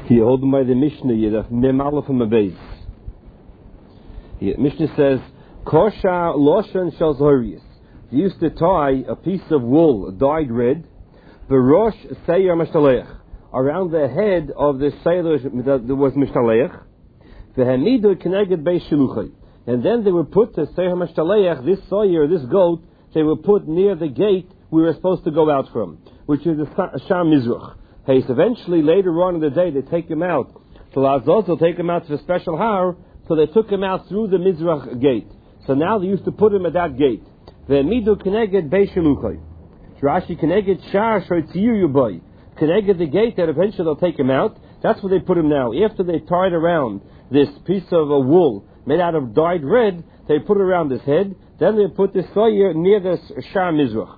Here, holding by the Mishnah, the Mem Aleph and Mabez. Here, Mishnah says, Kosha Loshan Shal Zohrius. They used to tie a piece of wool, dyed red, Barosh Seir Mishtaleach, around the head of the sailor that was Mishtaleach, Vehemidu Keneged Beis Shiluchai. And then they would put the Seir Mishtaleach, this soyer, this goat, they would put near the gate we were supposed to go out from, which is the Shar Mizrach. Hey, so eventually, later on in the day, they take him out. So Lazos will take him out to a special har, so they took him out through the Mizrach gate. So now they used to put him at that gate. Ve'midu keneged beis shiluchai. Rashi keneged shar shoytziyu yubai. Keneged the gate that eventually they'll take him out. That's where they put him now. After they tied around this piece of wool made out of dyed red, they put it around his head. Then they put this soyer near the Shar Mizrach.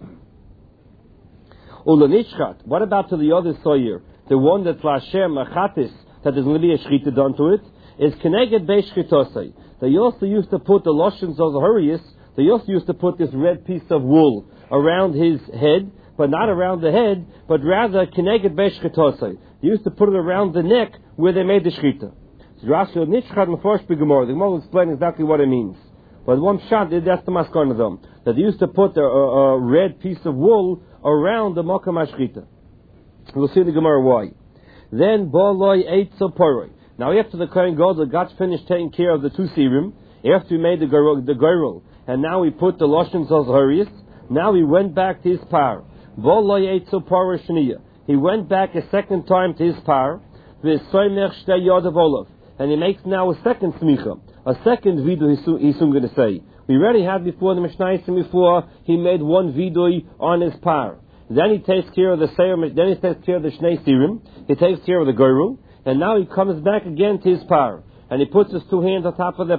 Ulanishchat. What about to the other soyer? The one that's lashem achatis, that there's going to be a shchita done to it, is keneged beis shchitosai. They also used to put the loshons of the hurrius. They also used to put this red piece of wool around his head, but not around the head, but rather keneged beis shchitosai. They used to put it around the neck where they made the shchita. So Rashi Nishchat Meforsh B'Gemara. The Gemara will explain exactly what it means. But one shot, that's the maskon of them. That they used to put a red piece of wool around the Makam HaShchita. We'll see the Gemara why. Then, Boloi Eitzel Poroi. Now, after the Kohen Gadol got finished taking care of the two serum, after he made the Gerul, and now he put the Loshon Zolzharius, now he went back to his par. Boloi Eitzel Poroi Shaniya. He went back a second time to his par, V'soymech Shtei Yodav Olav. And he makes now a second smicha, a second vidui he's soon going to say. We already had before the Mishnayos before he made one vidui on his par. Then he takes care of the seir, then he takes care of the shnei sirim, he takes care of the gerul, and now he comes back again to his par. And he puts his two hands on top of the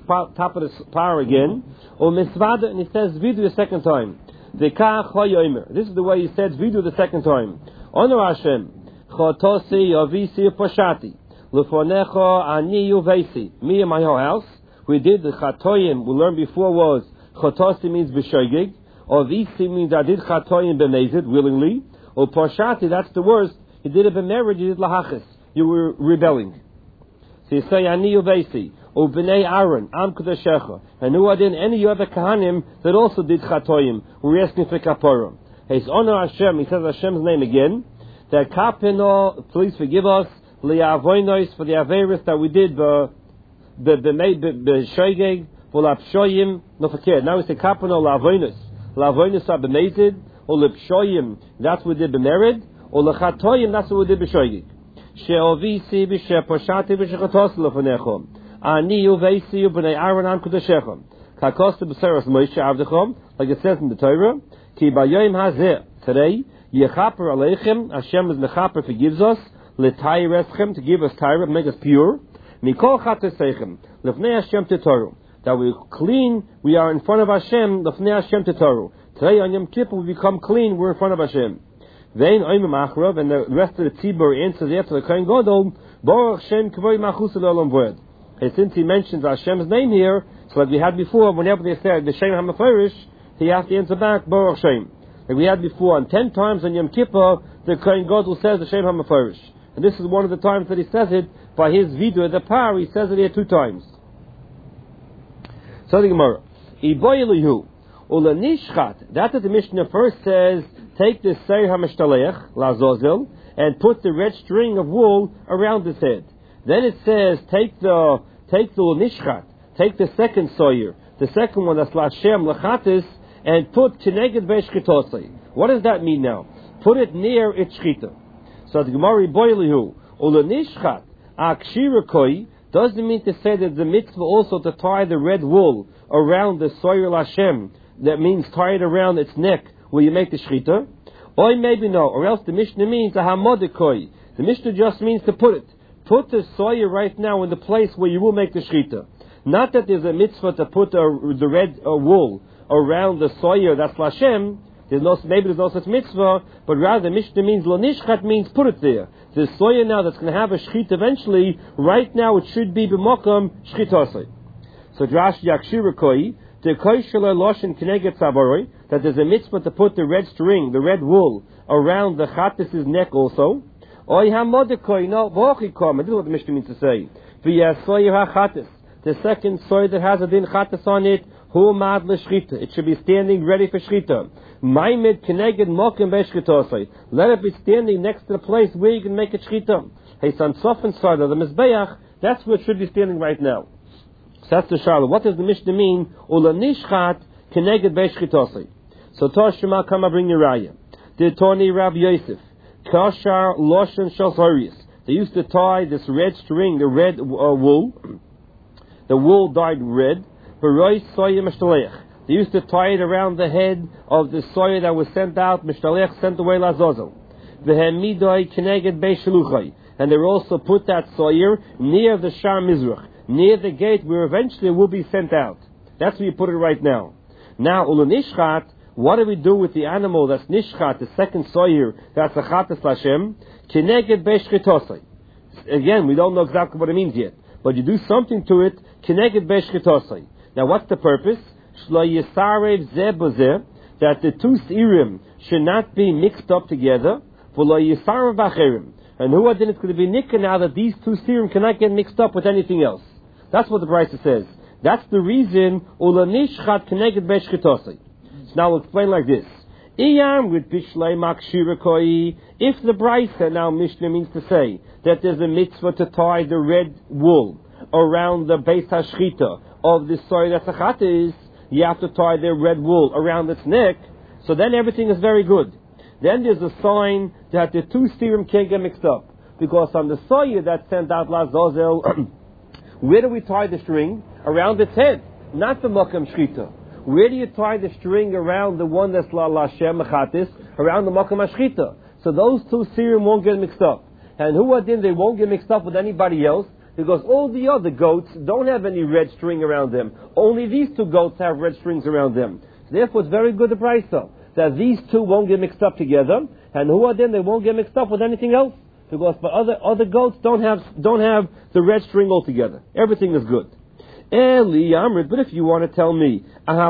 par again, or misvada, and he says vidui a second time. This is the way he says vidui the second time. Honor Hashem, chotosi avisi poshati. Lefonecho ani uvesi. Me and my whole house. We did the chatoyim. We learned before was chotosi means b'shoigig, or visi means I did chatoyim b'mezid willingly, or poshati. That's the worst. You did it b'marriage. You did lahachis. You were rebelling. So you say ani uvesi, or b'nei Aaron am kadeshecha, and who are then any other kahanim that also did chatoyim. We're asking for kaporim. He's honor Hashem. He says Hashem's name again. That kapino, please forgive us. Li'avoinos, for the averis that we did the shoygeg for lapshoyim no fakir. Now we say kapano la'avoinos are b'mezid, or lapshoyim that's what we did b'merid, or lachatoyim that's what we did b'shoygeg. She'ovisi b'she'poshati b'she'chatos lefonechom ani uvesi u'bnei Aaron am kodeshechom kakosta b'seras Moshe avdechom, like it says in the Torah, ki b'yoyim hazeh, today yechaper aleichem, Hashem is mechaper, forgives us, L'tayreschem, to give us tyre, make us pure. Mikol chatesechem, lefnei Hashem tetoru, that we clean, we are in front of Hashem, lefnei Hashem tetoru. Today on Yom Kippur we become clean, we're in front of Hashem. Vein oimim achrav, and the rest of the tzibur answers after the Kohen Gadol, Baruch Shem k'voy machus l'olam v'ed. And since he mentions Hashem's name here, so like we had before, whenever they said the Shem HaMefarish, he has to answer back Baruch Shem. Like we had before, and 10 times on Yom Kippur, the Kohen Gadol says the Shem HaMefarish. And this is one of the times that he says it by his video at the par. He says it here 2 times. So the Gemara, Iboyelihu Ulanishchat. That's what the Mishnah first says. Take the Seir HaMishtalech Lazozel and put the red string of wool around his head. Then it says take the Ulanishchat, take the second soyer, the second one that's Lashem Lachatis, and put Keneged Beis Shchitosai. What does that mean now? Put it near its shchita. So the Gemara Boilihu Ulanishchat Akshirakoi doesn't mean to say that the mitzvah also to tie the red wool around the soyer Lashem. That means tie it around its neck where you make the shchita. Or maybe no, or else the Mishnah means a hamodikoi. The Mishnah just means to put it. Put the soyer right now in the place where you will make the shchita. Not that there's a mitzvah to put the red wool around the soyer that's Lashem. Maybe there's no such mitzvah, but rather the Mishnah means lo nishchat means put it there. The soya now that's going to have a shchit eventually, right now it should be b'mokam shchitosai. So Drash Yakshirakoi, the koi shalai loshen kineget savaroi, that there's a mitzvah to put the red string, the red wool, around the chatis's neck also. Oy hamodikoi, no, bochikoma. This is what the Mishnah means to say. V'yasoyer hachatis. The second soy that has a din chatas on it, hu mad l'shchita. It should be standing ready for shchita. Maimid keneged mokim be'shchitosai. Let it be standing next to the place where you can make it shchita. Hey, son, sofen side of the mizbeach, that's where it should be standing right now. So that's the Charlotte. What does the Mishnah mean? Ula nishchat keneged be'shchitosai. So Toshima, come and bring your raya. The Tony Rab Yosef. Kashar loshen shal. They used to tie this red string, the red wool. The wool dyed red. They used to tie it around the head of the soya that was sent out, Mishtalech, sent away Lazozel. And they also put that soyer near the Shar Mizrach, near the gate where eventually it will be sent out. That's where you put it right now. Now, Ulunishchat, what do we do with the animal that's Nishchat, the second soyer, that's a Chatas Lashem? Kineged Beshchitosai. Again, we don't know exactly what it means yet. But you do something to it, kineged beshchitosai. Now, what's the purpose? Shlo yisarev zeh b'zeh, that the two serim should not be mixed up together. V'lo yisarev b'acherim. And who then it's going to be nikah now that these two serim cannot get mixed up with anything else. That's what the Brisa says. That's the reason ula nishchat kineged beshchitosai. So now we'll explain like this. Iyam with bishlei makshira. If the Brisa now Mishnah means to say that there's a mitzvah to tie the red wool around the Beis HaShchita of the soy that's a chatis, you have to tie the red wool around its neck, so then everything is very good. Then there's a sign that the two serum can't get mixed up. Because on the soy that sent out Lazozel, where do we tie the string? Around its head, not the Makam Shchita. Where do you tie the string around the one that's La Lashem Chatis? Around the Makam HaShchita. So those two serum won't get mixed up. And who are then they won't get mixed up with anybody else, because all the other goats don't have any red string around them. Only these two goats have red strings around them. So therefore it's very good the price though, that these two won't get mixed up together, and who are then they won't get mixed up with anything else, because the other goats don't have the red string altogether. Everything is good. Eli Amrit, but if you want to tell me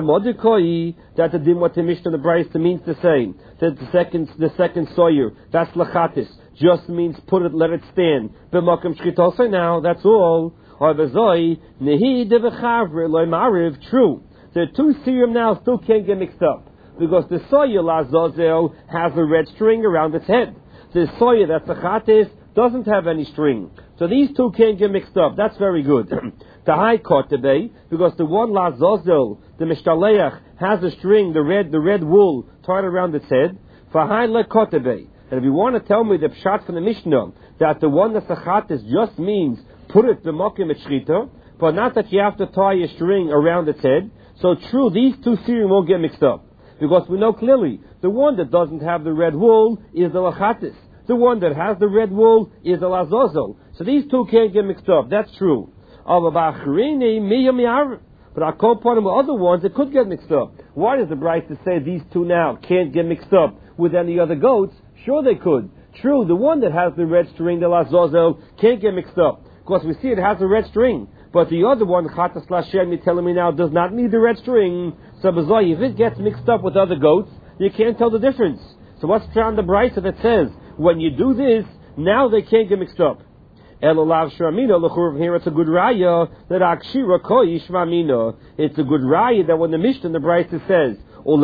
that the din what the Mishnah the Brisa means to say that the second soyer that's lachatis just means put it, let it stand. B'makam shchitosai now, that's all. Or v'zoi nehi devechavre loy mariv. True, the two serum now still can't get mixed up because the soyer lazozel has a red string around its head. The soyer that's lachatis doesn't have any string, so these two can't get mixed up. That's very good. The high kotebe, because the one lazozel, the mishtaleach, has a string, the red wool tied around its head. For high le kotebe. And if you want to tell me the pshat from the Mishnah that the one that's a chatis just means put it the mokim et shchita, but not that you have to tie a string around its head. So true, these two serim won't get mixed up because we know clearly the one that doesn't have the red wool is the lachatis. The one that has the red wool is the lazozel. So these two can't get mixed up. That's true. But I call upon them with other ones that could get mixed up. Why does the Brisa say these two now can't get mixed up with any other goats? Sure they could. True, the one that has the red string, the lazozel, can't get mixed up. Because we see it has a red string. But the other one, Chatas Lashem, you're telling me now, does not need the red string. So if it gets mixed up with other goats, you can't tell the difference. So what's on the Brisa that says, when you do this, now they can't get mixed up? Elolav Shramina, Lechur, here it's a good raya that Akshira Koi Shramina. It's a good raya that when the Mishnah in the Brisa says,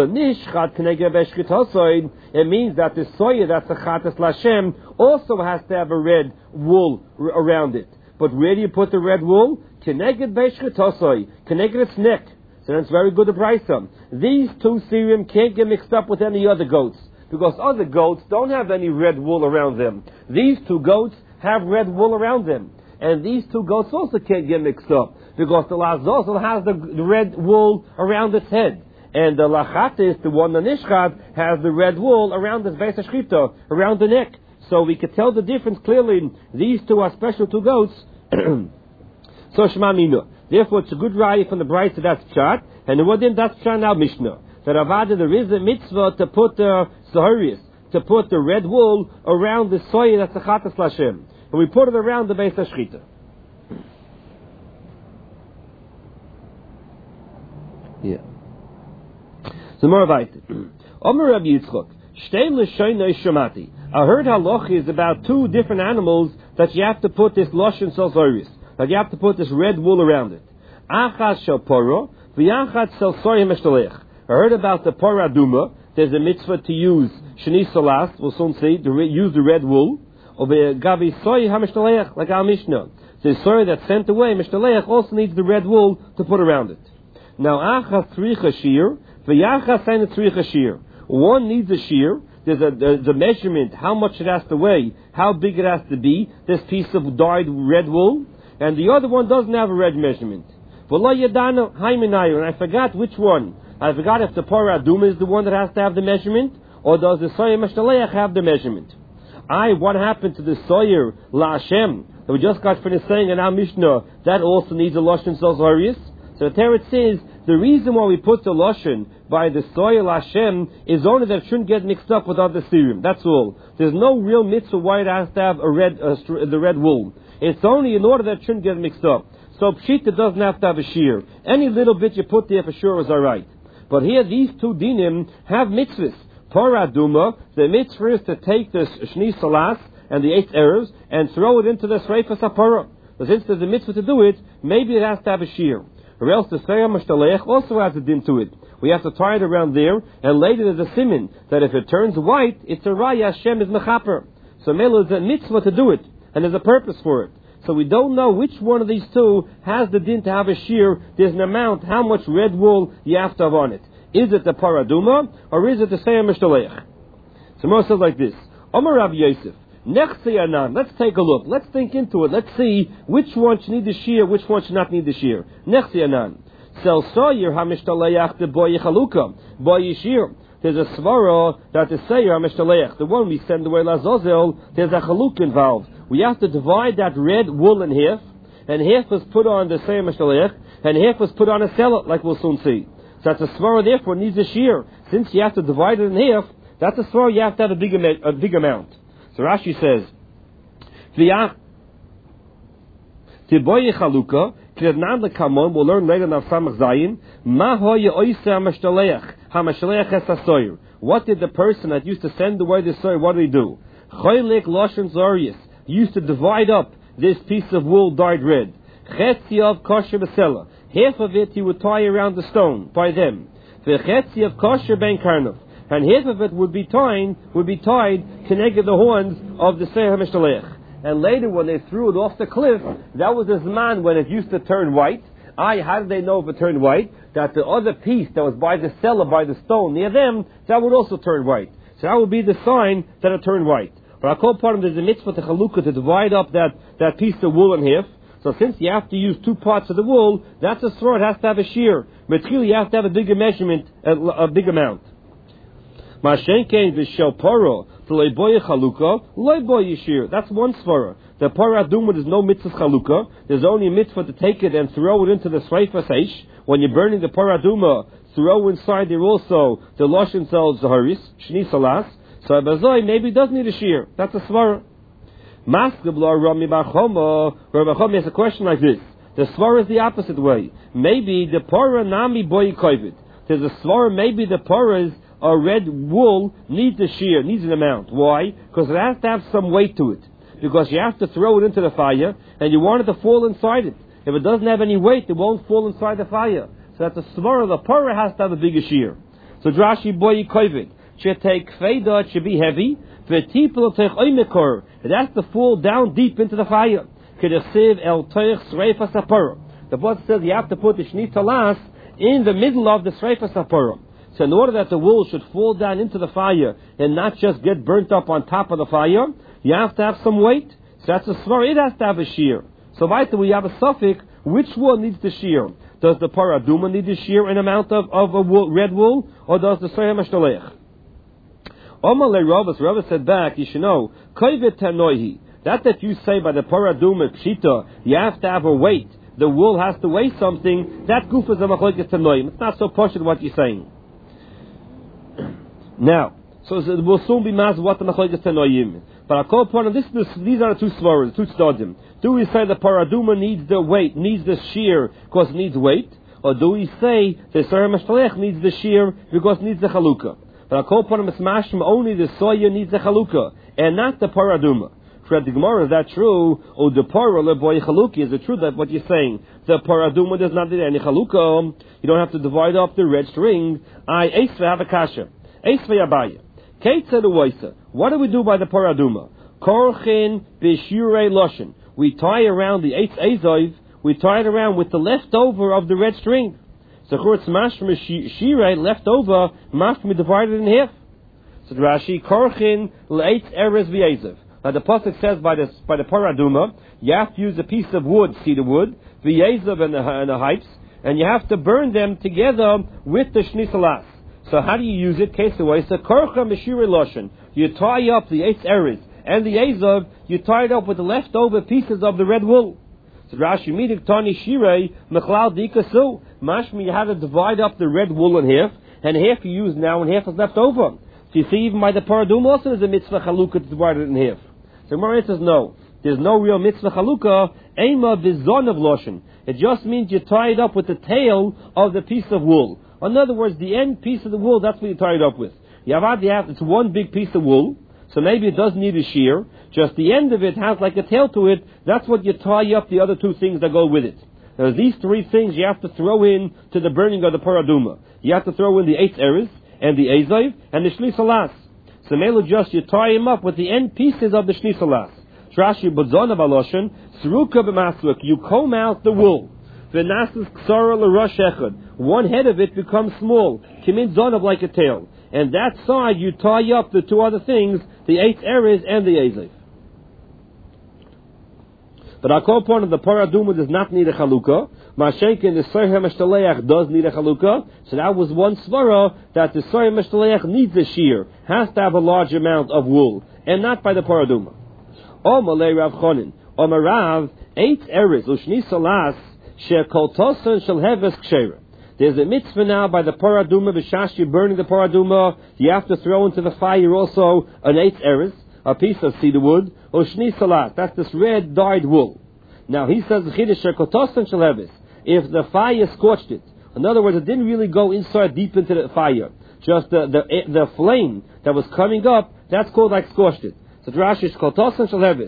it means that the soya that's a chatas lashem also has to have a red wool around it. But where do you put the red wool? Keneged beshchitosai, keneged its neck. So that's very good the Brisa. These two serim can't get mixed up with any other goats because other goats don't have any red wool around them. These two goats have red wool around them. And these two goats also can't get mixed up because the lazozel has the red wool around its head. And the lachatis, the one, the nishchat, has the red wool around his Beis HaShchita, around the neck. So we could tell the difference clearly. These two are special two goats. So Shema Minu. Therefore, it's a good raya from the Brisa, that's Pshat. And the Wadim, that's Pshat now Mishnah. That Avada, there is a mitzvah to put the Saharius, to put the red wool around the soya that's the Chatas Lashem. And we put it around the Beis HaShchita. Yeah. So more about it. Omer Rabbi Yitzchok, Shtei l'shoynei shomati. A herd halacha is about two different animals that you have to put this loshen salsoris, that you have to put this red wool around it. Achas shel poro, v'yachas shel soya meshtalech. I heard about the pora aduma. There's a mitzvah to use sheni salas, we'll soon see, to use the red wool. Or gavi soya hameshtalech, like our Mishnah. The soya that's sent away, meshtalech, also needs the red wool to put around it. Now, achas tzricha shir, v'yachas ein tzricha shir. One needs a shear. There's a measurement, how much it has to weigh, how big it has to be, this piece of dyed red wool, and the other one doesn't have a red measurement. And I forgot which one. I forgot if the Parah Aduma is the one that has to have the measurement, or does the Soyer Meshtalech have the measurement? What happened to the Soyer La Hashem that we just got finished saying in our Mishnah, that also needs a Lashon Zozarius? So the Teretz says, the reason why we put the Lashon by the Soyer La Hashem is only that it shouldn't get mixed up with other Sirim. That's all. There's no real mitzvah why it has to have the red wool. It's only in order that it shouldn't get mixed up. So Pshita doesn't have to have a shear. Any little bit you put there for sure is alright. But here these two dinim have mitzvahs. Parah Aduma, the mitzvah is to take the Shni Salas and the 8 erevs and throw it into the Sreifas HaParah. But since there's a mitzvah to do it, maybe it has to have a shear. Or else the Seir HaMashtalech also has a din to it. We have to tie it around there, and later there's a simin that if it turns white, it's a raya, Hashem is mechaper. So Mela is a mitzvah to do it, and there's a purpose for it. So we don't know which one of these two has the din to have a shear. There's an amount, how much red wool you have to have on it. Is it the paraduma, or is it the Seir Mishtaleich? So Moshe says like this, Omar Rav Yosef, Nechsi Anan, let's take a look, let's think into it, let's see which one should need the shear, which one should not need the shear. Nechsi Anan, Sel Soyer HaMishtaleich de Boy Chaluka, Boy Yishir. There's a svara that is Seir HaMishtaleich, the one we send away Lazozel, there's a chaluk involved. We have to divide that red wool in half, and half was put on the Seir HaMishtaleich, and half was put on a sellet, like we'll soon see. So that's a svara, therefore needs a shear. Since you have to divide it in half, that's a svara, you have to have a big amount. So Rashi says, Tiboye Chaluka, Krednan Lekamon, we'll learn later in Avsamach Zayin, Ma hoye oise HaMishtaleich, HaMishtaleich es HaSoyer. What did the person that used to send away the soyer, what did he do? Choylek Loshen Zorius. He used to divide up this piece of wool dyed red. Chetzi of kosher besela. Half of it he would tie around the stone by them. V'chetzi of kosher ben karnov. And half of it would be tied connected the horns of the Seir HaMishtalech. And later when they threw it off the cliff, that was the Zman when it used to turn white. How did they know if it turned white? That the other piece that was by the cellar, by the stone near them, that would also turn white. So that would be the sign that it turned white. But I call part of there's a mitzvah to chalukah to divide up that piece of wool in half. So since you have to use two parts of the wool, that's a sword, it has to have a shear. But really you have to have a bigger measurement, a big amount. Mashenkein v'shel paro, v'leiboye chalukah, leiboye shear. That's one svara. The Parah Aduma, there's no mitzvah chalukah. There's only a mitzvah to take it and throw it into the Sreifas Eish. When you're burning the Parah Aduma, throw inside there also the Loshen Zel Zaharis, Shni Salas. So Abazoi maybe does need a shear. That's a svara. Maskabla Rami Bar Choma. Rabbi Choma has a question like this. The svara is the opposite way. Maybe the Parah Nami Boy Kovid. There's a svara, maybe the Parah's red wool needs a shear, needs an amount. Why? Because it has to have some weight to it. Because you have to throw it into the fire, and you want it to fall inside it. If it doesn't have any weight, it won't fall inside the fire. So that's a svara. The Parah has to have a bigger shear. So Drashi Boy Kovid. Should take Feda, it should be heavy. V'tipel take oimekor. It has to fall down deep into the fire. Kedesiv el toich Sreifas HaParah. The book says you have to put the Shni Talas in the middle of the Sreifas HaParah. So in order that the wool should fall down into the fire and not just get burnt up on top of the fire, you have to have some weight. So that's a svar. It has to have a shear. So weiter we have a suffix. Which one needs the shear? Does the Parah Aduma need the shear in amount of a wool, red wool, or does the Seir HaMishtalech? Omale Rava said back, you should know, Kovet Tanoihi. That you say by the Parah Aduma Pshita, you have to have a weight. The wool has to weigh something. That goof is a Machlokes Tanoim. It's not so posh what you're saying. Now, so it will soon be mass what the Machlokes Tanoim. But I call upon these are the two svaras, two tzedadim. Do we say the Parah Aduma needs the weight, needs the shear because it needs weight? Or do we say the Seir HaMishtalech needs the shear because it needs the chalukah? But I call upon him, it's mashma, only the soya needs the chalukah. and not the paraduma. Fred the Gemara, is that true? Or the parah boy chaluki? Is it true that what you're saying, the paraduma does not need any chaluka? You don't have to divide up the red string. I eisve have a kasha. Eisve abaya. Keitza the waisa. What do we do by the paraduma? Korchin b'shirei loshin. We tie around the eitz ezov. We tie it around with the leftover of the red string. So it's mashma shirei leftover. Mashma divided in half. So Rashi korchin leitz erez v'ezov. Now the pasuk says by the paraduma, you have to use a piece of wood, cedar wood, v'yezov and the hypes, and you have to burn them together with the shnisalas. So how do you use it? Case away. So korcha meshirei loshin. You tie up the eitz erez and the ezov. You tie it up with the leftover pieces of the red wool. So Rashi midik tani shirei mechlal dikasu. Mashmi, you have to divide up the red wool in half, and half you use now, and half is left over. So you see, even by the paraduma also there's a mitzvah chalukah to divide it in half. So Gemara says no. There's no real mitzvah chalukah. Ema v'zon of loshin. It just means you tie it up with the tail of the piece of wool. In other words, the end piece of the wool, that's what you tie it up with. It's one big piece of wool, so maybe it doesn't need a shear. Just the end of it has like a tail to it. That's what you tie up the other two things that go with it. Now, these three things you have to throw in to the burning of the paraduma. You have to throw in the eitz erez and the ezov and the shnisalas. So maybe just you tie them up with the end pieces of the shnisalas. Trashi b'zon of aloshin sruka b'masluk. You comb out the wool. V'nasas ksara l'rosh echad. One head of it becomes small. Kimin zonav like a tail. And that side you tie up the two other things, the eitz erez and the ezov. But our core point of the paraduma does not need a chalukah. Mashenkin, the soyer meshtaleach does need a chalukah. So that was one svara that the soyer meshtaleach needs a shear, has to have a large amount of wool, and not by the paraduma. Omalei Rav Chonin, Omarav, eitz erez ushni salas shekol tosan shel heves kshera. There's a mitzvah now by the paraduma, b'shash you're burning the paraduma, you have to throw into the fire also an eitz erez, a piece of cedar wood, or shni salat, that's this red dyed wool. Now he says, if the fire scorched it, in other words, it didn't really go inside deep into the fire, just the flame that was coming up, that's called like scorched it. So Rashi is called Tosan Shalhevis.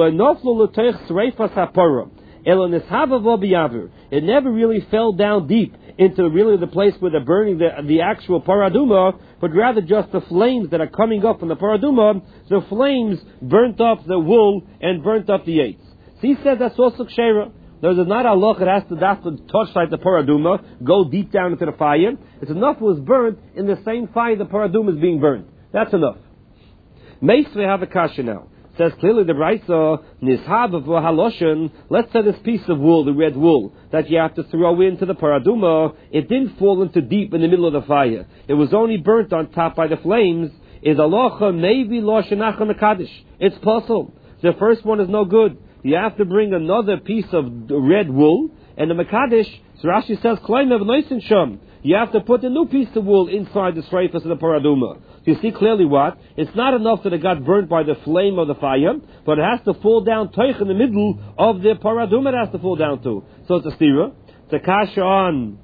It never really fell down deep into really the place where they're burning the actual paraduma, but rather just the flames that are coming up from the paraduma, the flames burnt up the wool and burnt up the eitz. So he said that's also kshera. There's not a loch, it has to touch like the paraduma, go deep down into the fire. It's enough it was burnt in the same fire the paraduma is being burnt. That's enough. Meisve have a kasha now. Says clearly the Brisa, nishab of haloshin, let's say this piece of wool, the red wool, that you have to throw into the paraduma, it didn't fall into deep in the middle of the fire. It was only burnt on top by the flames. Is alocha maybe loshenach mekadosh? It's possible. The first one is no good. You have to bring another piece of red wool, and the mekadosh, so Rashi says, kleinav noisin sham. You have to put a new piece of wool inside the sreifas of the paraduma. You see clearly what? It's not enough that it got burnt by the flame of the fire, but it has to fall down toich in the middle of the paraduma. It has to fall down to. So it's a stira. It's a kasha on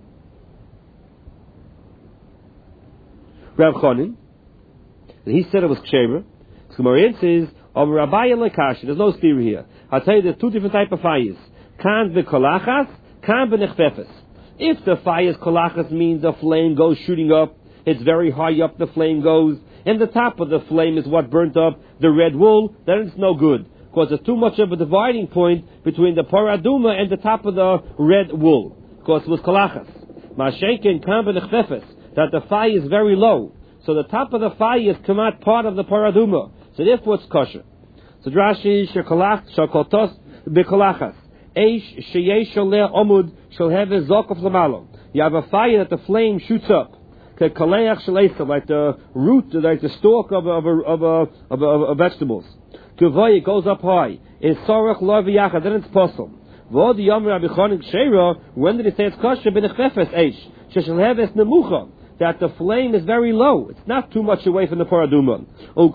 Rav Chonin. And he said it was kshever. Gemara says of Rabbi Lekasha. There's no stira here. I'll tell you there's two different type of fires. Kan bekolachas, kan benechfefes. If the fire's kolachas means the flame goes shooting up, it's very high up the flame goes, and the top of the flame is what burnt up the red wool, then it's no good. Because there's too much of a dividing point between the paraduma and the top of the red wool. Because it was kolachas. Mashenkin kan benechfefes, that the fire is very low. So the top of the fire is kamat part of the paraduma. So therefore it's kosher. So Rashi shakotos bekolachas. Eish sheyesh sholeh omud shall have a zokov lamalo. You have a fire that the flame shoots up. Like the root, like the stalk of vegetables. Kuvay, it goes up high. It's sarach lav then it's possible. When did it say it's kosher? Benechfefes eish shall have es nemucha. That the flame is very low. It's not too much away from the paraduma.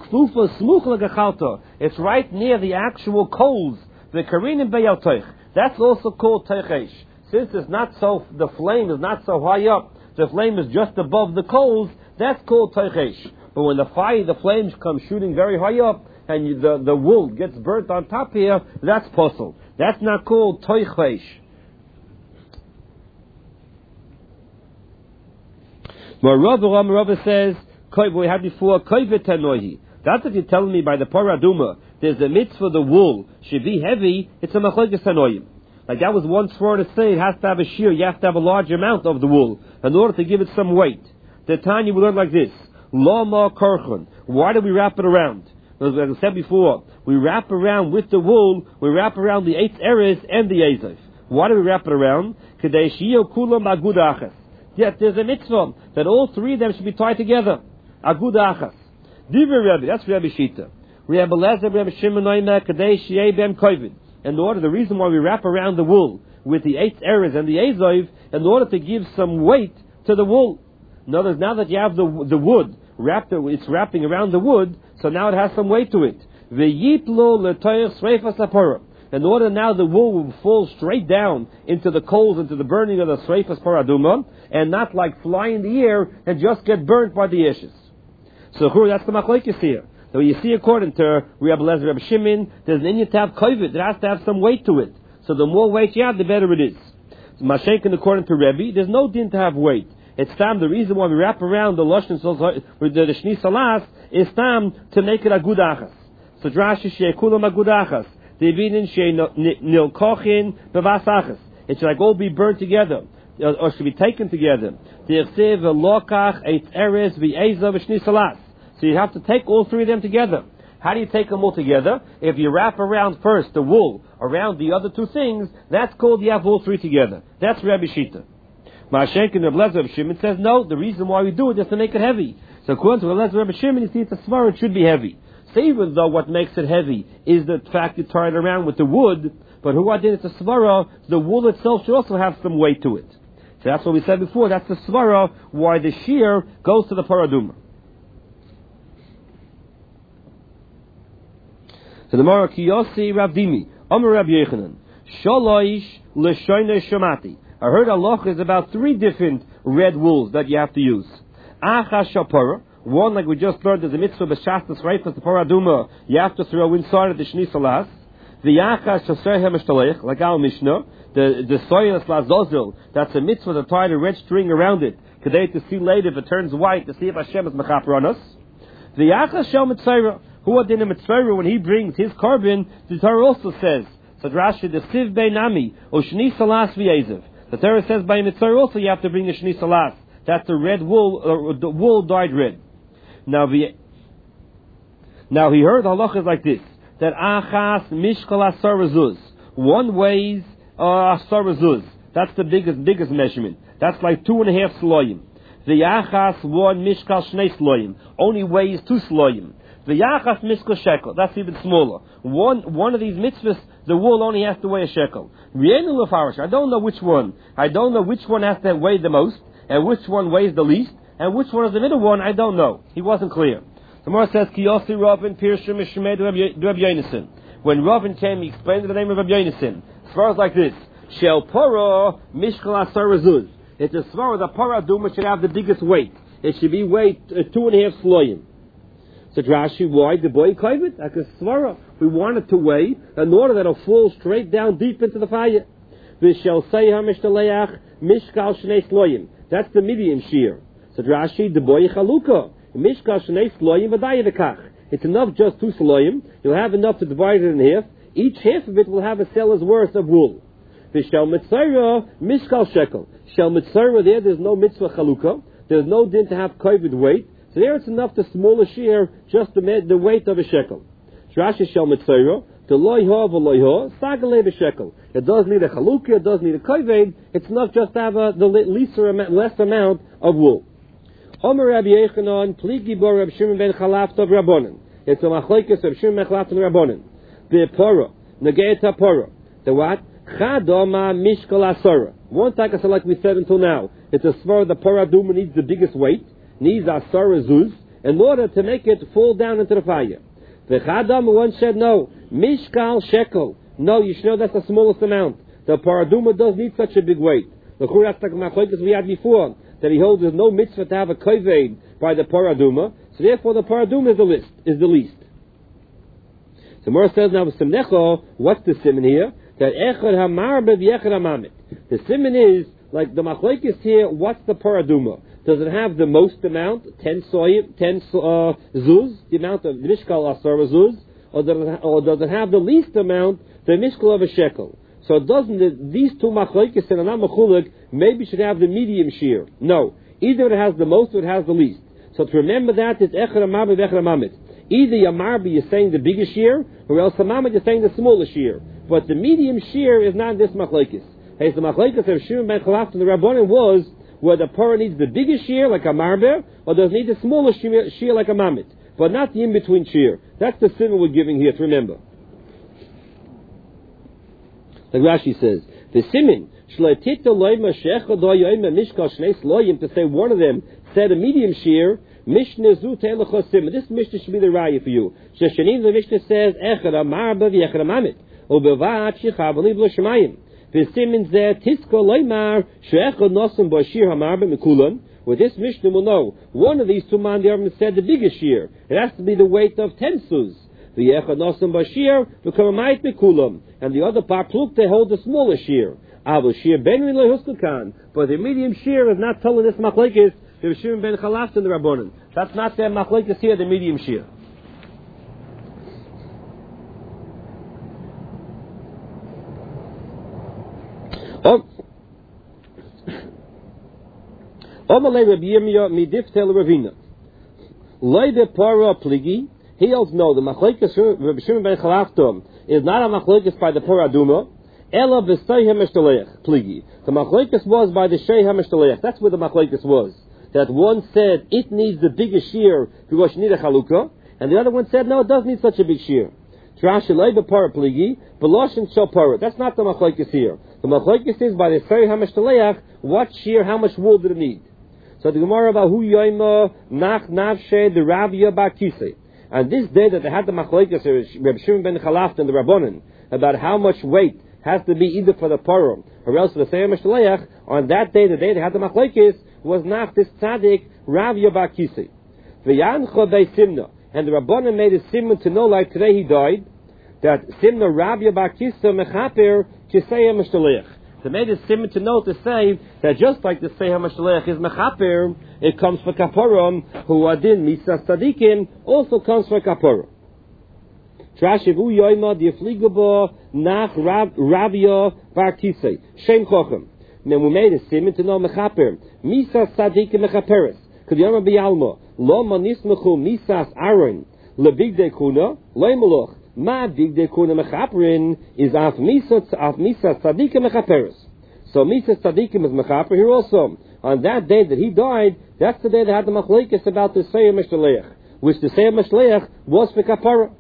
It's right near the actual coals. The karinim beyaltoich. That's also called teichesh. Since it's not so, the flame is not so high up, the flame is just above the coals, that's called teichesh. But when the flames come shooting very high up, and the wool gets burnt on top here, that's possible. That's not called toichesh. Rava says, we had before, that's what you're telling me by the paraduma. There's a mitzvah, the wool should be heavy, it's a machlokes hanoim. Like that was once for to say, it has to have a shear, you have to have a large amount of the wool in order to give it some weight. The Tanya we learned like this, Lama Karchon. Why do we wrap it around? As I said before, we wrap around with the wool, we wrap around the 8 eres and the Ezef. Why do we wrap it around? Yet there's a mitzvah that all 3 of them should be tied together. Agud achas. Divrei Rebbe, that's Rebbe Shita. Rebbe Lezer, Rebbe Shimon Oimer, Kadesh Yeh Ben Kovid. In order, the reason why we wrap around the wool with the 8 eres and the Ezov, in order to give some weight to the wool. In other words, now that you have the wood, it's wrapping around the wood, so now it has some weight to it. In order now the wool will fall straight down into the coals, into the burning of the Sreifas Paraduma, and not like fly in the air and just get burnt by the ashes. So that's the machlokes here. So you see, according to Rebbe Lezer, Rebbe Shimon, there's an inyan to have kovet. It has to have some weight to it. So the more weight you have, the better it is. So Mashenkin, according to Rebbe, there's no din to have weight. It's time, the reason why we wrap around the Lashon with the Shni Salas is time to make it a good achas. So Drashi Shekulam a good achas. Devinin She Nilkochin Bevas achas. It should like all be burnt together, or should be taken together. So you have to take all 3 of them together. How do you take them all together? If you wrap around first the wool around the other 2 things, that's called you have all 3 together. That's Rabbi Shita. Ma'ashenkin Rebbe Lezer Rebbe Shimon says no. The reason why we do it is to make it heavy. So according to Rebbe Lezer Rebbe Shimon, you see it's a svara, it should be heavy. So even though what makes it heavy is the fact you tie it around with the wood, but who I did it's a svara, the wool itself should also have some weight to it. So that's what we said before. That's the svara why the shear goes to the paraduma. So the Mara Kiyosi Ravdimi, Amar Rabbi Yechanan, Shaloish L'Shoinei Shomati. I heard Allah is about 3 different red wools that you have to use. Acha Shapara, one like we just learned is a mitzvah b'shastas reifas the paraduma. You have to throw inside of the shni salas. The Acha Shaserhem Mishtalech, like our Mishnah, the soyas lazozil. That's a mitzvah to tie the red string around it, today to see later if it turns white to see if Hashem is mechaper on us. The Acha Shel Mitzvah. Who adin a mitzvah when he brings his carbon? The Torah also says, so Rashi the siv beinami o shni salas v'yezev. The Torah says by mitzvah also you have to bring the shni salas. That's the red wool, the wool dyed red. Now he heard halachas like this, that achas mishkal asar zuz. One weighs asar zuz. That's the biggest measurement. That's like 2.5 sloyim. The achas one mishkal shnei sloyim only weighs 2 sloyim. The yachas mishkal shekel, that's even smaller. One of these mitzvahs, the wool only has to weigh a shekel. I don't know which one. I don't know which one has to weigh the most, and which one weighs the least, and which one is the middle one, I don't know. He wasn't clear. The Gemara says, Kiyosi Ravin Pirshim Mishmed Rabbi Yonasan. When Ravin came, he explained the name of Rabbi Yonasan. As far as like this, Shel Poro Mishkal Asar Zuz. It's a svara the paraduma should have the biggest weight. It should be weighed 2.5 sloyim. So Rashi, why the boy kavit? Like a svara. We want it to weigh in order that it'll fall straight down deep into the fire. V'shel Seiha Mishtaleach Mishkal Shnei Sloyim. That's the Midian shear. So Rashi, the boy Chaluka Mishkal Shnei Sloyim v'dayavekach. It's enough just 2 sloyim. You'll have enough to divide it in half. Each half of it will have a seller's worth of wool. V'shel Mitzayra Mishkal Shekel. Shel Mitzayra there's no mitzvah Chaluka. There's no din to have kovid weight. So there it's enough to smaller shear, just the weight of a shekel. Rashi Shel Mitzayra, the loyha v'loyha, sagalei b'shekel. It does need a chalukah, it does need a kovid. It's enough just to have the less amount of wool. Omer Rabbi Yechanan, pligi bar Rabbi Shimon ben Chalaf tov Rabbanan. It's a machlokes Rabbi Shimon ben Chalaf tov Rabbanan. The pora, negeta pora. The what? Chadoma mishkal asara. One takasa like we said until now. It's a svara the paraduma needs the biggest weight. Needs asara zuz in order to make it fall down into the fire. The chadam one said no, mishkal shekel. No, you should know that's the smallest amount. The paraduma does need such a big weight. The churas tak machlokes we had before that he holds there's no mitzvah to have a koveid by the paraduma. So therefore the paraduma is the least. So Mora says now, Simnecho, what's the siman here? That Echad HaMarbe v'Echad HaMamit. The siman is, like the machlokes here, what's the paraduma? Does it have the most amount, 10 zuz, the amount of the mishkal asar zuz, or does it have the least amount, the mishkal of a shekel? So doesn't these two machlokes and anam machuluk maybe should have the medium shear? No. Either it has the most or it has the least. So to remember that, it's Echad HaMarbe v'Echad HaMamit. Either Yamarbi is saying the biggest shear, or else Hamamit is saying the smallest shear. But the medium shear is not this machlokes. Hey, the machlokes of Shimon ben Chalaf and the Rabbanim was whether the parah needs the biggest shear like a marber, or does it need the smallest shear like a mamit, but not the in-between shear. That's the simon we're giving here to remember. Like Rashi says, the simon to say one of them said a medium shear. Mishnah zu te'elachos simon. This Mishnah should be the raya for you. Sheshanim the Mishnah says echad amarba v'echad amamit ubevat shichav l'iblo shemayim. With this Mishnah will know one of these two man the said the biggest shear. It has to be the weight of 10 suz. The echad nosam bashir become a ma'it bekulam, and the other part pluk they hold the smaller shear. Aval shear ben lehuskakan, but the medium shear is not telling this machlekes the Shimon ben Chalaf and the Rabbanan. That's not their machlekes here. The medium shear. Omalei Rabbi Yirmiyah midiftel Ravina. Leide para pligi. He also know the machlekes Rabbi Shimon ben Chalaf is not a machlekes by the paraduma. Ela b'sei hamishtalech pligi. The machlekes was by the shei hamishtalech. That's where the machlekes was. That one said it needs the biggest shear because you need a chalukah, and the other one said no, it doesn't need such a big shear. Trash leibe para pligi, beloshin shel para. That's not the machlekes here. The machlekes is by the shei hamishtalech. What shear? How much wool did it need? So the Gemara about hu yoyma nach navshe the Rabia bar Kisei. And this day that they had the machlokes Rabbi Shimon ben Chalaf and the Rabbanan about how much weight has to be either for the parum or else for the Seyam Mishtaleach, on that day, the day they had the machlokes, was nach this tzaddik Rabia bar Kisei. V'yancho bei Simna. And the Rabbanan made a simon to know, like today he died, that Simna Rabia bar Kisei mechaper Kisei Mishtaleach. They made a simon to know to say that just like the Seyam Mishtaleach is mechaper, it comes for kaparam, who adin misas tzadikim also comes for kaparam. Trashivu yoyma diafligaba nach Rabia bar Kisei shem chochem. Then we made a simon to know mechaper misas tzadikim mechaperes. K'diyama biyalma lo manismechu misas Aaron lebigdei kuna leimeloch. Ma digdei kuna mechaperin is af misas tzadikim mechaperes. So misas tzadikim is mechaper here also. On that day that he died, that's the day they had the machlekes about the Seyam Mishtaleach, which the Seyam Mishtaleach was for kapara.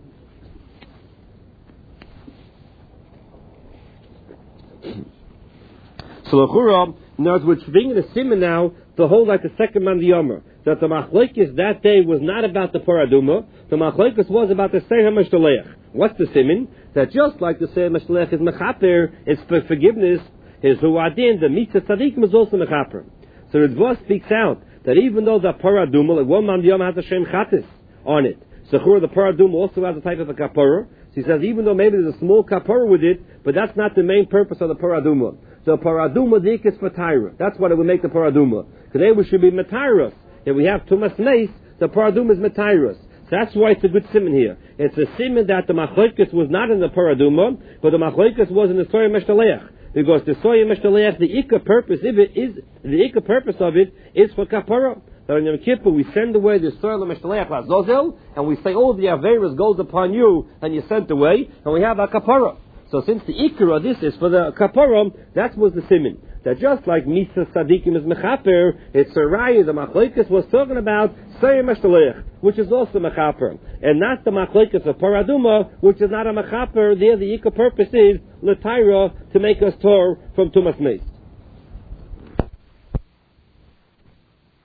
So l'chura, in other words, being in the simon now, to hold like the second man the Yomer, that the machlekes that day was not about the paraduma, the machlekes was about the Seyam Mishtaleach. What's the simon? That just like the Seyam Mishtaleach is mechaper, it's for forgiveness, is huadin, the mitzvah tzadikim is also mechaper. So the Dvah speaks out that even though the paraduma, like one man the Yom has a shem chatis on it, so the paraduma also has a type of a kapara. So he says even though maybe there's a small kapara with it, but that's not the main purpose of the paraduma. So paraduma dik is for tyra. That's what it would make the paraduma. Today we should be metairos. If we have tumas meis, the paraduma is metairos. So that's why it's a good simon here. It's a simon that the machlokes was not in the paraduma, but the machlokes was in the Seyam Mishtaleach. Because the Seyam Mishtaleach, the ikka purpose of it is for kapara. So in Yom Kippur we send away the Seyam Mishtaleach Lazozel, and we say all the averas goes upon you, and you sent away, and we have a kapara. So since the ikra of this is for the kapara, that was the simin. That just like Misa Sadikim is mechaper, it's a raya, the machlokes was talking about Seyam Mishtaleach, which is also mechaper, and not the machlokes of paraduma, which is not a mechaper. There the ikra purpose is l'taira, to make us tor from tumas meis.